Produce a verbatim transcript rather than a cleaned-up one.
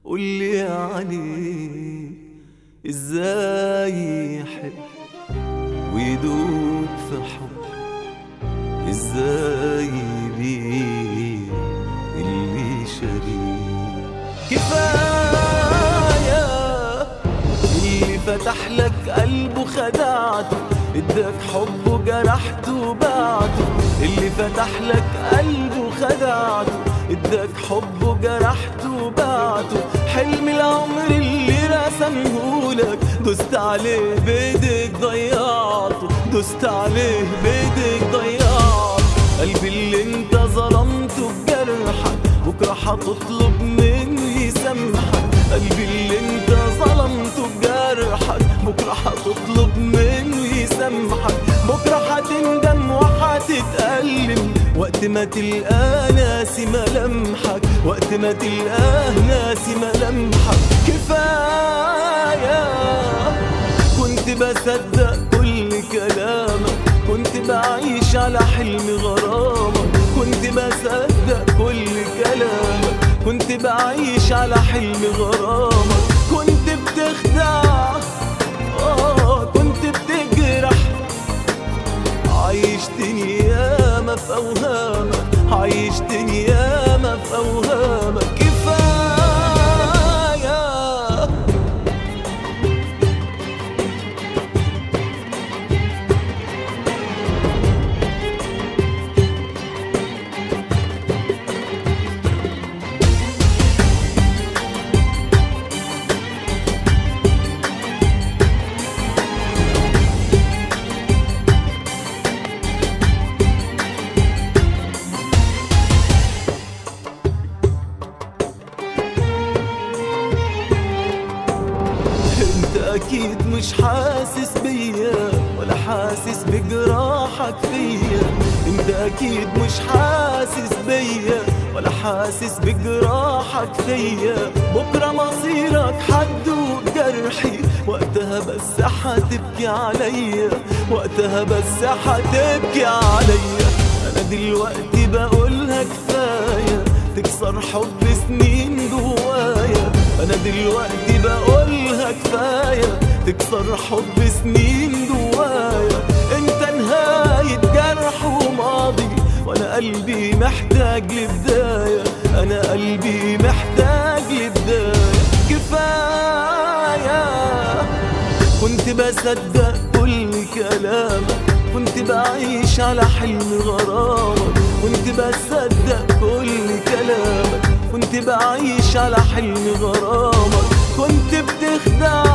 قولي عليه ازاي يحب ويدوب في حب، ازاي يبيع اللي شريه. كفاية اللي فتح لك قلبه خدعته، اداك حبه جرحته وبعته. اللي فتح لك قلبه خدعته، اداك حبه جرحته وبعته. حلم العمر اللي رسمهولك دوست عليه بايدك ضيعته، دوست عليه بايدك ضيعته. قلبي اللي انت ظلمته بجرحك بكره هتطلب منه يسامحك. قلبي اللي انت ظلمته بجرحك بكره هتطلب منه يسامحك. بكره هتندم وهتتألم وقت ما تلقى ناسي ملامحك، وقت ما تلقاه ناسي ملامحك. كفاية كنت بصدق كل كلامك، كنت بعيش على حلم غرامك. كنت بصدق كل كلامك، كنت بعيش على حلم غرامك. كنت بتخدع آه كنت بتجرح، عيشتني ياما في أوهامك، عيشتني ياما في أوهامك. كفاية أكيد مش حاسس بيا ولا حاسس بجراحك فيا. انت أكيد مش حاسس بيا ولا حاسس بجراحك فيا. بكرة مصيرك حدوق جرحي، وقتها بس حتبكي عليا، وقتها بس حتبكي عليا. أنا دلوقتي بقولها كفاية تكسر حب سنين جوايا. أنا دلوقتي بقولها كفاية تكسر حب سنين جوايا. انت نهاية جرح وماضي، وانا قلبي محتاج لبداية، انا قلبي محتاج لبداية. كفاية كنت بصدق كل كلامك، كنت بعيش على حلم غرامك. كنت بصدق كل كلامك، كنت بعيش على حلم غرامك. كنت بتخدع